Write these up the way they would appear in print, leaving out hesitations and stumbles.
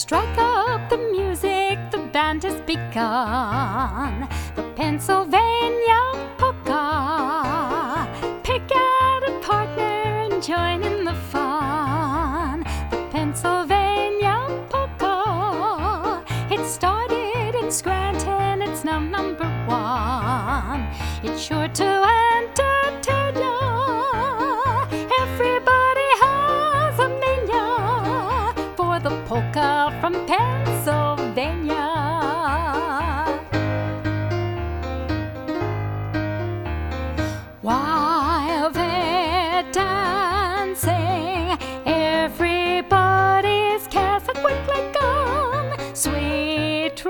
Strike up the music, the band has begun. The Pennsylvania polka. Pick out a partner and join in the fun. The Pennsylvania polka. It started in Scranton, it's now number one. It's sure to entertain ya. Everybody has a mania for the polka from Pennsylvania. While they're dancing, everybody's cares are quickly gone. Sweet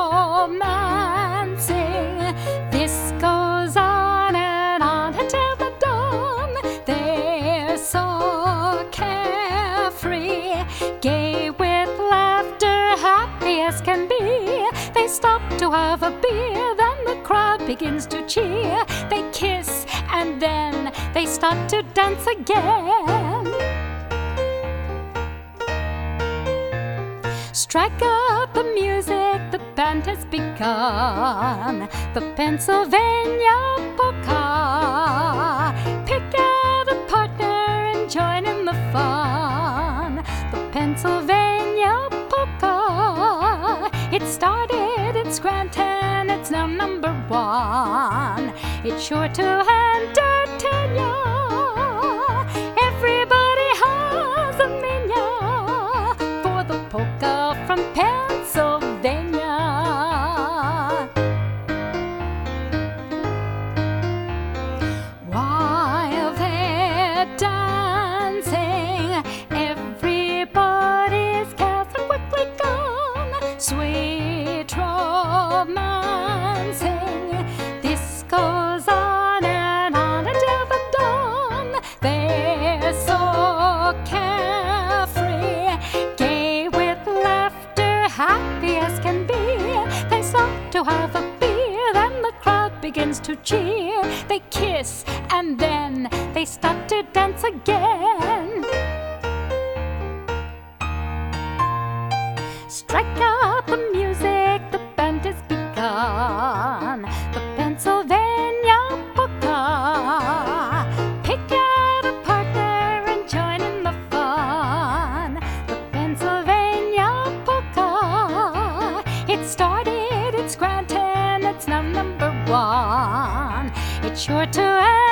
romancing, this goes on and on until the dawn. They're so carefree, gay with laughter, happy as can be. They stop to have a beer, then the crowd begins to cheer. They kiss and then they start to dance again. Strike up the music, the band has begun. The Pennsylvania polka. Pick out a partner and join in the fun. The Pennsylvania polka. It started in Scranton, it's now number one. It's sure to entertain ya. Everybody has a mania for the polka from Pennsylvania. While they're dancing, everybody's cares are quickly gone. Sweet romancing, this goes on and on until the dawn. They're so carefree, gay with laughter, happy as can be. They stop to have a beer, then the crowd begins to cheer. They kiss and then they start to dance again. Strike up the music, the band has begun. The Pennsylvania polka. Pick out a partner and join in the fun. The Pennsylvania polka. It started in Scranton, it's now number one. It's sure to end